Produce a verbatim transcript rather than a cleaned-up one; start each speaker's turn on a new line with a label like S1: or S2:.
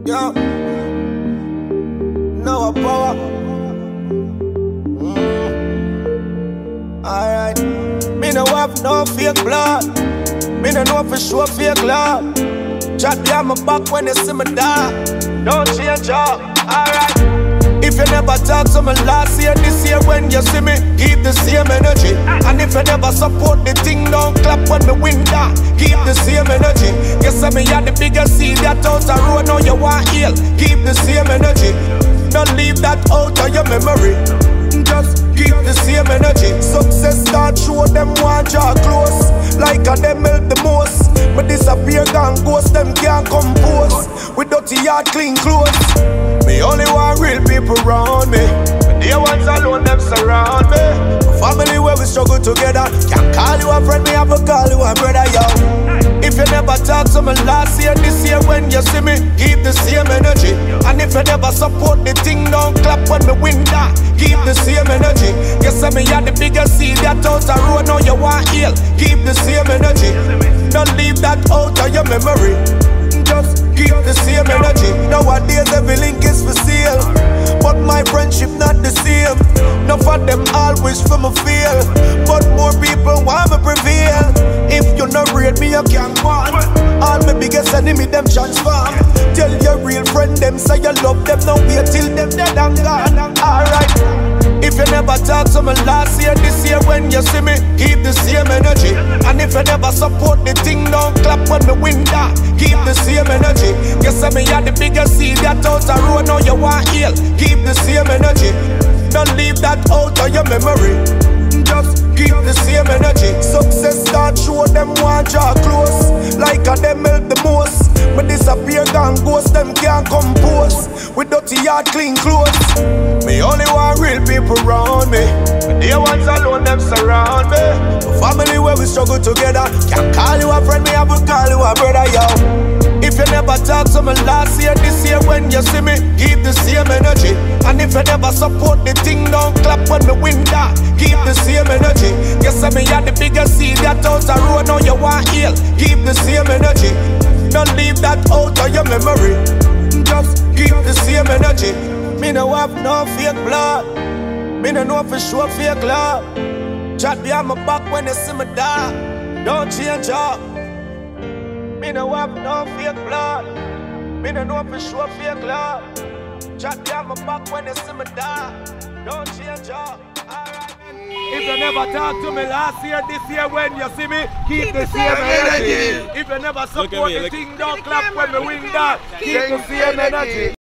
S1: Yo, no power. Mm. Alright. Me no have no fake blood. Me no know for sure fake love. Chat behind my back when you see me die. Don't change up. Alright. If you never talk to me last year, this year when you see me, keep the same energy. And if you never support the thing, don't clap when me win that. Keep the same energy. You say me had the biggest seed that out the road, now you want heal. Keep the same energy. Don't leave that out of your memory. Just keep the same energy. Success start show them want draw close. Like a them help the most. But disappear gone ghost, them can't compose. With dirty yard, clean clothes. Me only want real people around me. But the ones alone, them surround me. My family where we struggle together. Can't call you a friend, me have to call you a brother, yo. If you never talk to me last year, this year when you see me, keep the same energy. And if you never support the thing, don't clap when me win that. Keep the same energy. You say me had the biggest seed that out the road, now you want heal. Keep the same energy. Don't leave that out of your memory. Just keep the same energy. Nowadays every link is for sale, but my friendship not the same. None of them all wish for me fail, but more people want me prevail. If you not rate me, you can't want. All my biggest enemy, them transform. Tell your real friend, them say you love them. Now wait till them dead and gone. Alright. If you never talk to me last year, this year when you see me, keep the same energy. And if you never support the thing, don't clap when me win that. Keep the same energy. You say me had the biggest seed that out the road, now you want heal. Keep the same energy. Don't leave that out of your memory. Just keep the same energy. Success start show them want draw close. Like a them help the most. But disappear gone ghost, them can't compose. With dirty yard, clean clothes. Me only want real people around me. But the ones alone, them surround me. My family where we struggle together. Can't call you a friend, me have to call you a brother, yo. If you never talk to me last year, this year when you see me, keep the same energy. And if you never support the thing, don't clap when me win that. Keep the same energy. You say me had the biggest seed that out the road, now you want heal. Keep the same energy. Don't leave that out of your memory. Just keep the same energy. Me no have no fake blood. Me no know for sure fake love. Chat behind my back when you see me die. Don't change up. Me no have no fake blood. Me no know for sure fake love. Chat behind my back when you see me die. Don't change up. Alright. If you never talk to me last year, this year when you see me, keep, keep the same energy. energy. If you never support me, the thing, don't clap when me win that. Keep the same energy.